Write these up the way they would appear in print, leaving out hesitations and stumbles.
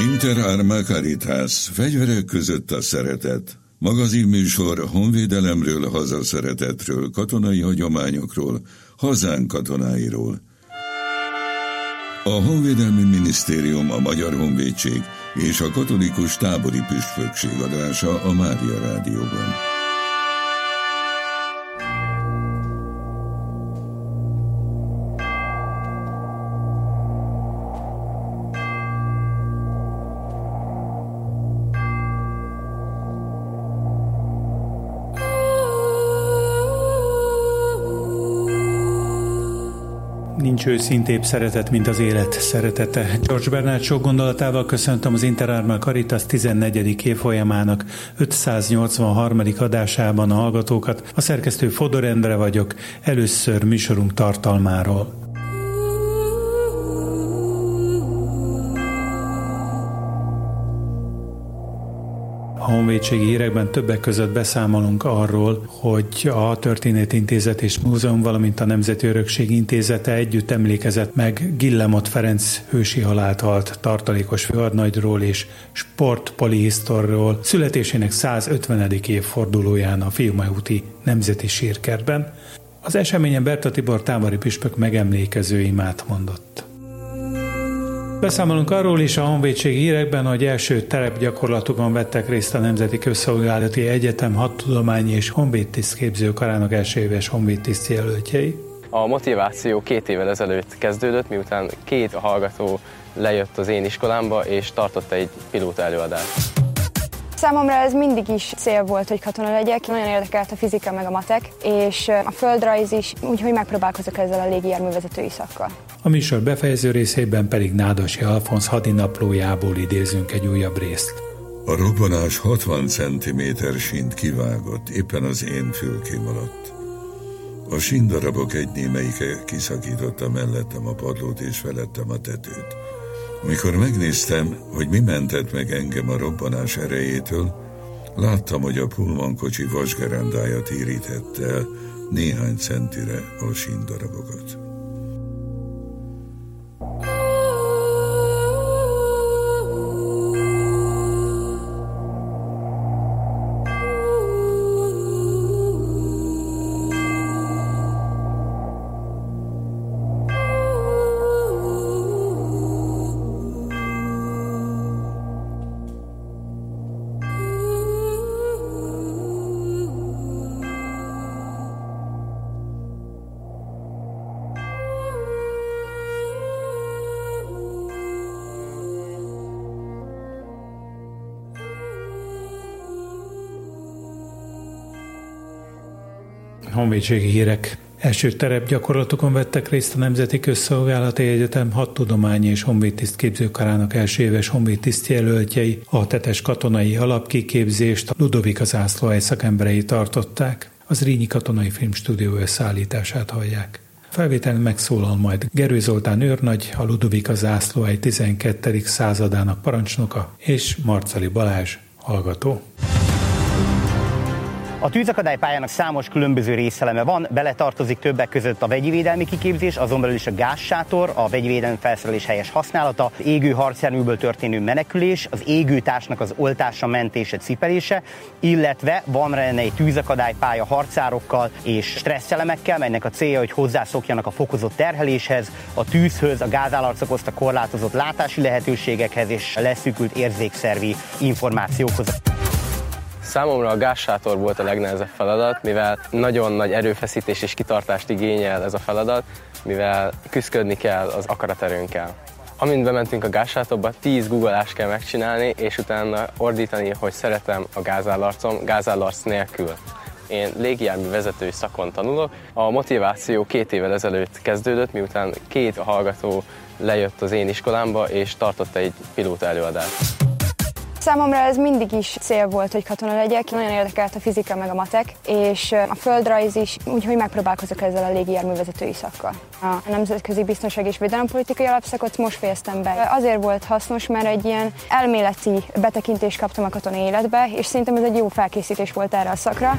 Inter Arma Caritas, fegyverek között a szeretet. Magazinműsor honvédelemről, hazaszeretetről, katonai hagyományokról, hazánk katonáiról. A Honvédelmi Minisztérium, a Magyar Honvédség és a Katolikus Tábori Püspökség adása a Mária Rádióban. Nincs őszintébb szeretet, mint az élet szeretete. George Bernard Shaw gondolatával köszöntöm az Inter Arma Caritas 14. évfolyamának 583. adásában a hallgatókat. A szerkesztő Fodor Endre vagyok, először műsorunk tartalmáról. A honvédségi hírekben többek között beszámolunk arról, hogy a Történetintézet és Múzeum, valamint a Nemzeti Örökség Intézete együtt emlékezett meg Guillemot Ferenc hősi halált halt tartalékos főhadnagyról és sportpolihisztorról születésének 150. évfordulóján a Fiumei-úti Nemzeti Sírkertben. Az eseményen Berta Tibor tábori püspök megemlékező imát mondott. Beszámolunk arról is a honvédségi hírekben, hogy első terepgyakorlatokon vettek részt a Nemzeti Közszolgálati Egyetem hadtudományi és honvédtisztképző karának első éves honvédtiszt jelöltjei. A motiváció 2 évvel ezelőtt kezdődött, miután 2 hallgató lejött az én iskolámba és tartott egy pilóta előadást. Számomra ez mindig is cél volt, hogy katona legyek. Nagyon érdekelt a fizika meg a matek, és a földrajz is, úgyhogy megpróbálkozok ezzel a légijárművezetői szakkal. A műsor befejező részében pedig Nádasi Alfonz hadinaplójából idézünk egy újabb részt. A robbanás 60 cm sínt kivágott, éppen az én fülkém alatt. A síndarabok egy némelyike kiszakította mellettem a padlót és felettem a tetőt. Amikor megnéztem, hogy mi mentett meg engem a robbanás erejétől, láttam, hogy a pulmankocsi vasgerendája térítette el néhány centire a síndarabokat. Honvédségi hírek. Első terepgyakorlatokon vettek részt a Nemzeti Közszolgálati Egyetem hadtudományi és honvédtisztképző karának első éves honvédtiszt jelöltjei. A tetes katonai alapkiképzést a Ludovika zászlóalj szakemberei tartották. Az Zrínyi Katonai Filmstúdió összeállítását hallják. Felvételen megszólal majd Gerő Zoltán őrnagy, a Ludovika zászlóalj 12. századának parancsnoka, és Marcali Balázs, hallgató. A tűzakadálypályának számos különböző részeleme van, beletartozik többek között a vegyi védelmi kiképzés, azon belül is a gázsátor, a vegyi védelmi felszerelés helyes használata, égő harcjárműből történő menekülés, az égőtársnak az oltása, mentése, cipelése, illetve van benne egy tűzakadálypálya harcárokkal és stresszelemekkel, melynek a célja, hogy hozzászokjanak a fokozott terheléshez, a tűzhöz, a gázállarc okozta korlátozott látási lehetőségekhez és leszűkült érzékszervi információkhoz. Számomra a gázsátor volt a legnehezebb feladat, mivel nagyon nagy erőfeszítés és kitartást igényel ez a feladat, mivel küszködni kell az akaraterőnkkel. Amint bementünk a gázsátorba, 10 guggolást kell megcsinálni, és utána ordítani, hogy szeretem a gázállarcom gázállarc nélkül. Én légijármű vezetői szakon tanulok. A motiváció 2 évvel ezelőtt kezdődött, miután 2 hallgató lejött az én iskolámba, és tartott egy pilóta előadást. Számomra ez mindig is cél volt, hogy katona legyek. Nagyon érdekelt a fizika meg a matek, és a földrajz is, úgyhogy megpróbálkozok ezzel a légijárművezetői szakkal. A nemzetközi biztonság és védelempolitikai alapszakot most fejeztem be. Azért volt hasznos, mert egy ilyen elméleti betekintést kaptam a katonai életbe, és szerintem ez egy jó felkészítés volt erre a szakra.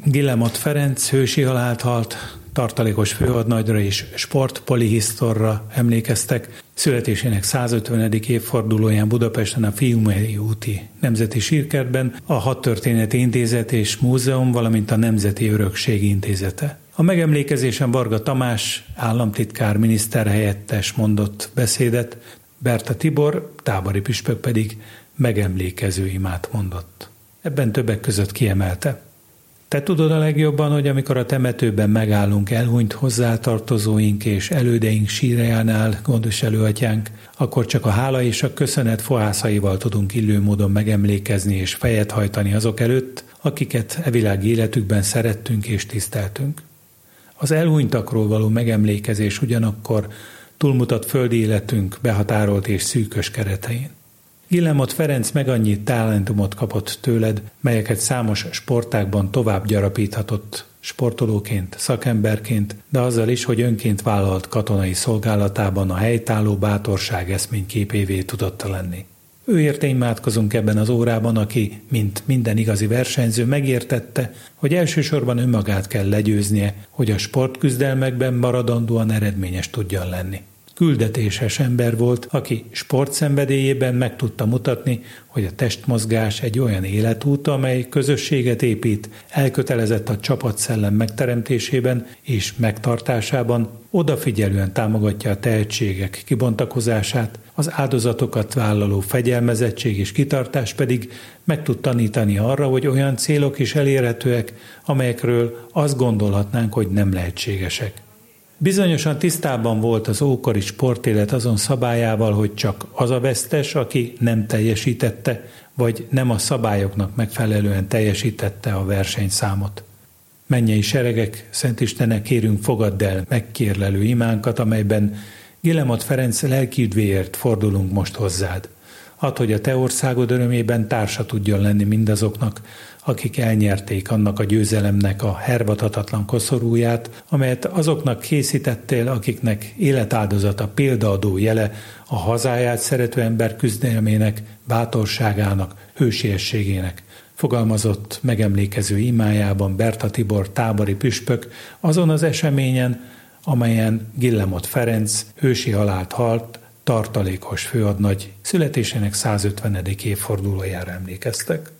Guillemot Ferenc hősi halált halt, tartalékos főhadnagyra és sportpolihisztorra emlékeztek. Születésének 150. évfordulóján Budapesten a Fiumei úti Nemzeti Sírkertben a Hadtörténeti Intézet és Múzeum, valamint a Nemzeti Örökség Intézete. A megemlékezésen Varga Tamás államtitkár miniszterhelyettes mondott beszédet, Berta Tibor tábori püspök pedig megemlékező imát mondott. Ebben többek között kiemelte: te tudod a legjobban, hogy amikor a temetőben megállunk elhunyt hozzátartozóink és elődeink sírjánál, gondviselő atyánk, akkor csak a hála és a köszönet fohászaival tudunk illő módon megemlékezni és fejet hajtani azok előtt, akiket e világi életükben szerettünk és tiszteltünk. Az elhunytakról való megemlékezés ugyanakkor túlmutat földi életünk behatárolt és szűkös keretein. Guillemot Ferenc meg annyi talentumot kapott tőled, melyeket számos sportágban tovább gyarapíthatott sportolóként, szakemberként, de azzal is, hogy önként vállalt katonai szolgálatában a helytálló bátorság eszményképévé tudott lenni. Őért imádkozunk ebben az órában, aki, mint minden igazi versenyző, megértette, hogy elsősorban önmagát kell legyőznie, hogy a sportküzdelmekben maradandóan eredményes tudjon lenni. Küldetéses ember volt, aki sportszenvedélyében meg tudta mutatni, hogy a testmozgás egy olyan életút, amely közösséget épít, elkötelezett a csapatszellem megteremtésében és megtartásában, odafigyelően támogatja a tehetségek kibontakozását, az áldozatokat vállaló fegyelmezettség és kitartás pedig meg tud tanítani arra, hogy olyan célok is elérhetőek, amelyekről azt gondolhatnánk, hogy nem lehetségesek. Bizonyosan tisztában volt az ókori sportélet azon szabályával, hogy csak az a vesztes, aki nem teljesítette, vagy nem a szabályoknak megfelelően teljesítette a versenyszámot. Mennyei seregek, Szent Istenek, kérünk, fogadd el megkérlelő imánkat, amelyben Guillemot Ferenc lelkiüdvéért fordulunk most hozzád. Add, hogy a te országod örömében társa tudjon lenni mindazoknak, akik elnyerték annak a győzelemnek a hervadhatatlan koszorúját, amelyet azoknak készítettél, akiknek életáldozata példaadó jele a hazáját szerető ember küzdelmének, bátorságának, hősiességének. Fogalmazott megemlékező imájában Berta Tibor tábori püspök azon az eseményen, amelyen Guillemot Ferenc hősi halált halt, tartalékos főhadnagy születésének 150. évfordulójára emlékeztek.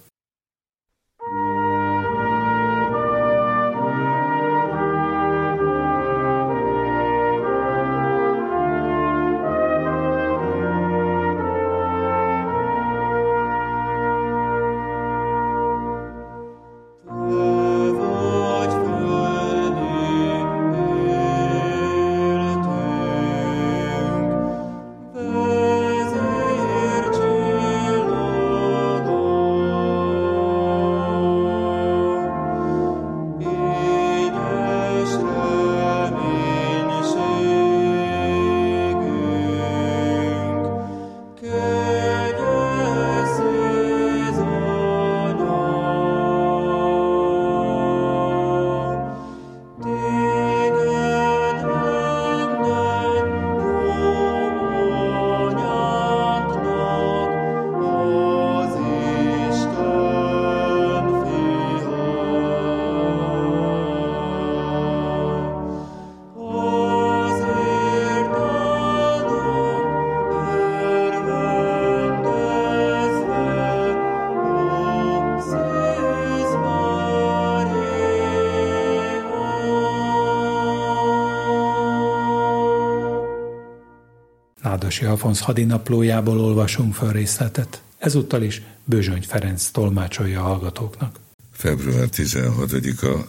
Nádas Alfonz hadinaplójából olvasunk fel részletet. Ezúttal is Bözsöny Ferenc tolmácsolja a hallgatóknak. Február 16-a,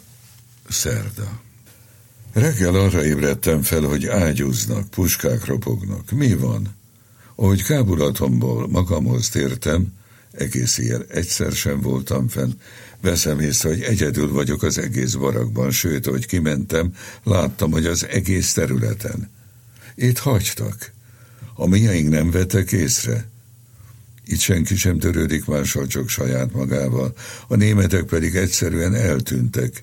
szerda. Reggel arra ébredtem fel, hogy ágyúznak, puskák ropognak. Mi van? Ahogy kábulatomból magamhoz tértem, egész éjjel egyszer sem voltam fenn, veszem észre, hogy egyedül vagyok az egész barakban, sőt, ahogy kimentem, láttam, hogy az egész területen. Itt hagytak. A miénk nem vettek észre. Itt senki sem törődik mással, csak saját magával, a németek pedig egyszerűen eltűntek.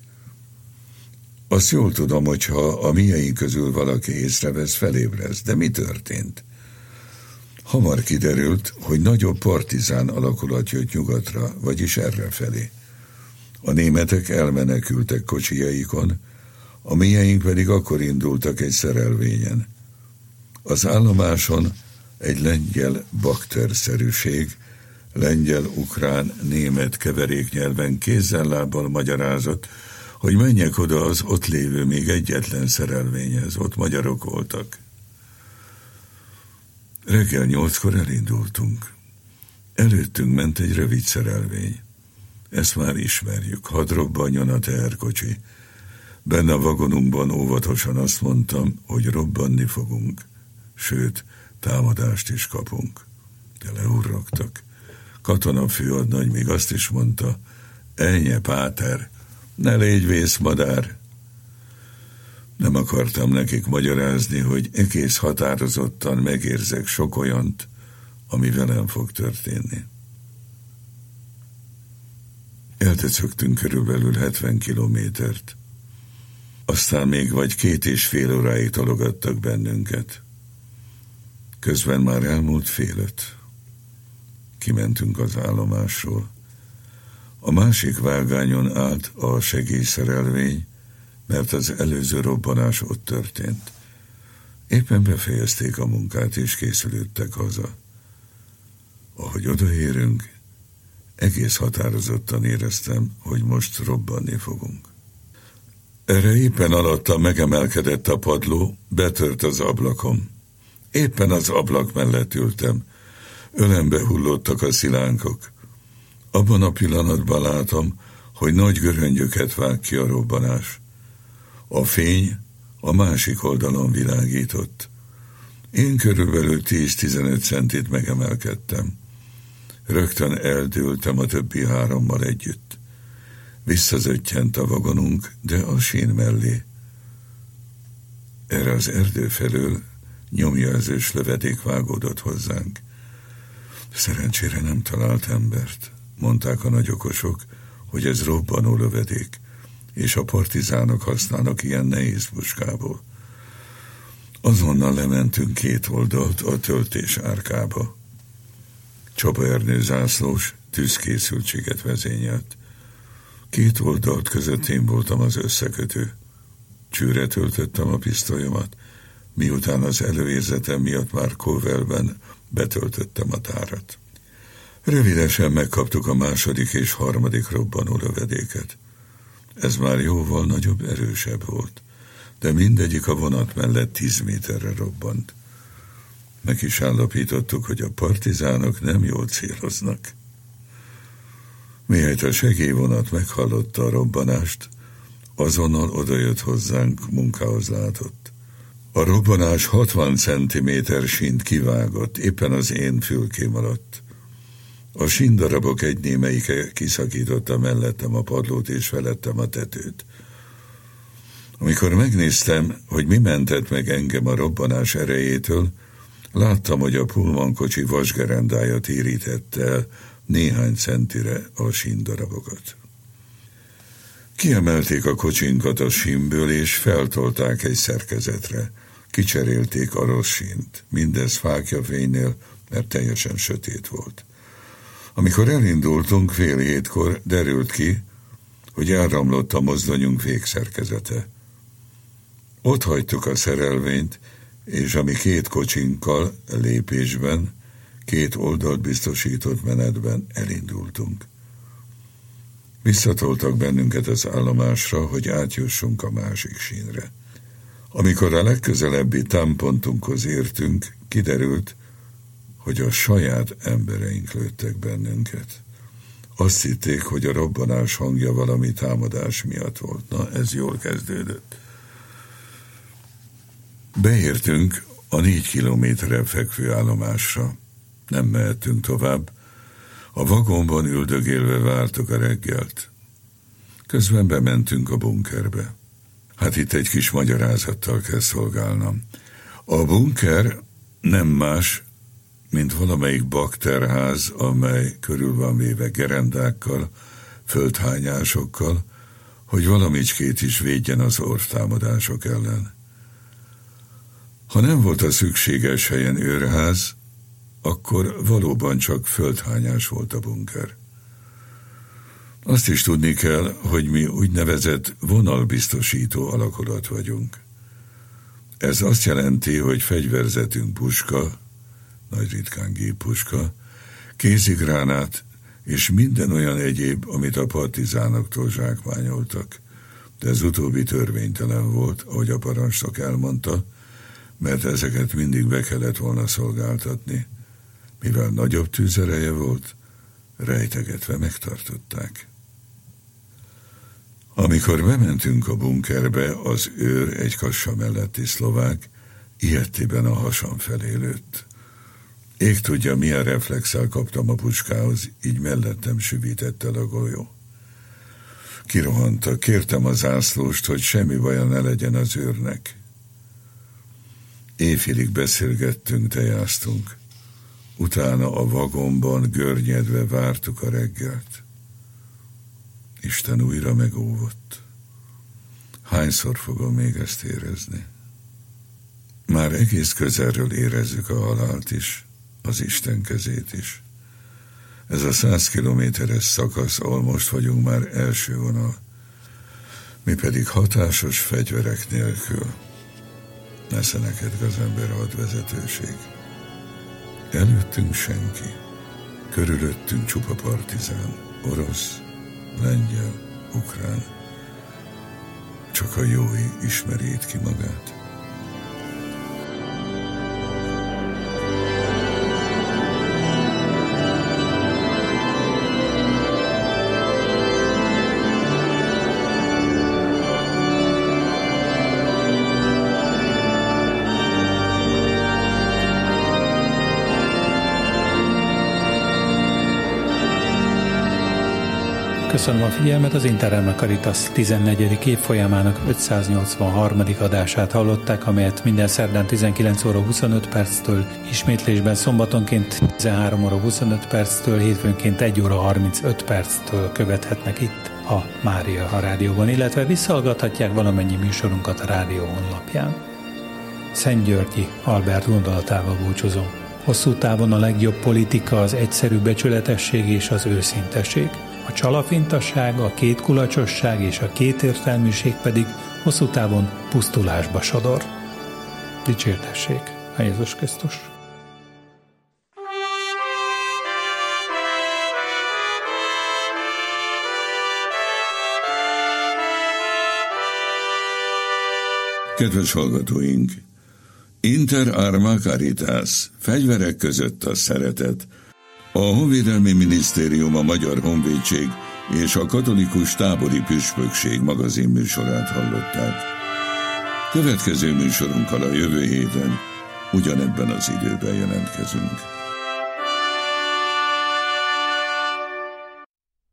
Azt jól tudom, hogyha a miénk közül valaki észrevesz, felébresz, de mi történt? Hamar kiderült, hogy nagyobb partizán alakulat jött nyugatra, vagyis errefelé. A németek elmenekültek kocsijaikon, a mieink pedig akkor indultak egy szerelvényen. Az állomáson egy lengyel bakterszerűség, lengyel-ukrán-német keveréknyelven kézzel-lábbal magyarázott, hogy menjek oda az ott lévő még egyetlen szerelvényhez, ott magyarok voltak. Reggel 8-kor elindultunk. Előttünk ment egy rövid szerelvény. Ezt már ismerjük, hadd robbanjon a teherkocsi. Benne a vagonunkban óvatosan azt mondtam, hogy robbanni fogunk, sőt, támadást is kapunk. De leurrogtak. Katonafőadnagy még azt is mondta, Ennyi, páter, ne légy vészmadár. Nem akartam nekik magyarázni, hogy egész határozottan megérzek sok olyant, ami velem fog történni. Eltöcögtünk körülbelül 70 kilométert. Aztán még vagy 2,5 óráig tologattak bennünket. Közben már elmúlt 4:30. Kimentünk az állomásról. A másik vágányon állt a segélyszerelvény, mert az előző robbanás ott történt. Éppen befejezték a munkát és készülődtek haza. Ahogy odaérünk, egész határozottan éreztem, hogy most robbanni fogunk. Erre éppen alattam megemelkedett a padló, betört az ablakom. Éppen az ablak mellett ültem. Ölembe hullottak a szilánkok. Abban a pillanatban látom, hogy nagy göröngyöket vág ki a robbanás. A fény a másik oldalon világított. Én körülbelül 10-15 centit megemelkedtem. Rögtön eldőltem a többi 3-mal együtt. Visszazöttyent a vagonunk, de a sín mellé. Erre az erdő felől nyomjelzős lövedék vágódott hozzánk. Szerencsére nem talált embert. Mondták a nagyokosok, hogy ez robbanó lövedék, és a partizánok használnak ilyen nehéz puskából. Azonnal lementünk 2 oldalt a töltés árkába. Csaba Ernő zászlós tűzkészültséget vezényelt. 2 oldalt között én voltam az összekötő. Csőre töltöttem a pisztolyomat, miután az előérzetem miatt már Kovelben betöltöttem a tárat. Rövidesen megkaptuk a 2. és 3. robbanó lövedéket. Ez már jóval nagyobb, erősebb volt, de mindegyik a vonat mellett 10 méterre robbant. Meg is állapítottuk, hogy a partizánok nem jól céloznak. Mihelyt a segélyvonat meghallotta a robbanást, azonnal odajött hozzánk, munkához látott. A robbanás 60 cm sínt kivágott, éppen az én fülkém alatt. A síndarabok egy némelyike kiszakította mellettem a padlót és felettem a tetőt. Amikor megnéztem, hogy mi mentett meg engem a robbanás erejétől, láttam, hogy a pulmankocsi vasgerendája térítette el néhány centire a síndarabokat. Kiemelték a kocsinkat a sínből, és feltolták egy szerkezetre. Kicserélték a rossz sínt, mindez fáklyafénynél, mert teljesen sötét volt. Amikor elindultunk 6:30 derült ki, hogy elromlott a mozdonyunk végszerkezete. Ott hagytuk a szerelvényt, és ami 2 kocsinkkal lépésben, 2 oldalt biztosított menetben elindultunk. Visszatoltak bennünket az állomásra, hogy átjussunk a másik sínre. Amikor a legközelebbi támpontunkhoz értünk, kiderült, hogy a saját embereink lőttek bennünket. Azt hitték, hogy a robbanás hangja valami támadás miatt volt. Na, ez jól kezdődött. Beértünk a 4 kilométerre fekvő állomásra. Nem mehettünk tovább. A vagonban üldögélve vártuk a reggelt. Közben bementünk a bunkerbe. Hát itt egy kis magyarázattal kell szolgálnom. A bunker nem más, mint valamelyik bakterház, amely körül van véve gerendákkal, földhányásokkal, hogy valamicskét is védjen az orvtámadások ellen. Ha nem volt a szükséges helyen őrház, akkor valóban csak földhányás volt a bunker. Azt is tudni kell, hogy mi úgynevezett vonalbiztosító alakulat vagyunk. Ez azt jelenti, hogy fegyverzetünk puska, nagy ritkán géppuska, kézigránát és minden olyan egyéb, amit a partizánoktól zsákmányoltak. De ez utóbbi törvénytelen volt, ahogy a parancsnok elmondta, mert ezeket mindig be kellett volna szolgáltatni. Mivel nagyobb tűzereje volt, rejtegetve megtartották. Amikor bementünk a bunkerbe, az őr egy kassa melletti szlovák ilyettében a hasam felé lőtt. Ég tudja, milyen reflexel kaptam a pucskához, így mellettem süvített el a golyó. Kirohantak, kértem a zászlóst, hogy semmi baja ne legyen az őrnek. Éjfélig beszélgettünk, tejáztunk. Utána a vagonban görnyedve vártuk a reggelt. Isten újra megóvott. Hányszor fogom még ezt érezni? Már egész közelről érezzük a halált is, az Isten kezét is. Ez a 100 kilométeres szakasz, ahol most vagyunk, már első vonal. Mi pedig hatásos fegyverek nélkül. Nesze neked, gazember, hadvezetőség. Előttünk senki, körülöttünk csupa partizán, orosz, lengyel, ukrán. Csak a jó ismeri itt ki magát. Köszönöm a figyelmet, az Interreg Caritas 14. évfolyamának 583. adását hallották, amelyet minden szerdán 19 óra 25 perctől, ismétlésben szombatonként 13 óra 25 perctől, hétfőnként 1 óra 35 perctől követhetnek itt a Mária Rádióban, illetve visszahallgathatják valamennyi műsorunkat a rádió honlapján. Szentgyörgyi Albert gondolatával búcsúzom. Hosszú távon a legjobb politika az egyszerű becsületesség és az őszinteség. A csalafintasság, a kétkulacsosság és a kétértelműség pedig hosszú távon pusztulásba sodor. Dicsértessék a Jézus Krisztus! Kedves hallgatóink! Inter Arma Caritas, fegyverek között a szeretet. A Honvédelmi Minisztérium, a Magyar Honvédség és a Katolikus Tábori Püspökség magazin műsorát hallották. Következő műsorunkkal a jövő héten ugyanebben az időben jelentkezünk.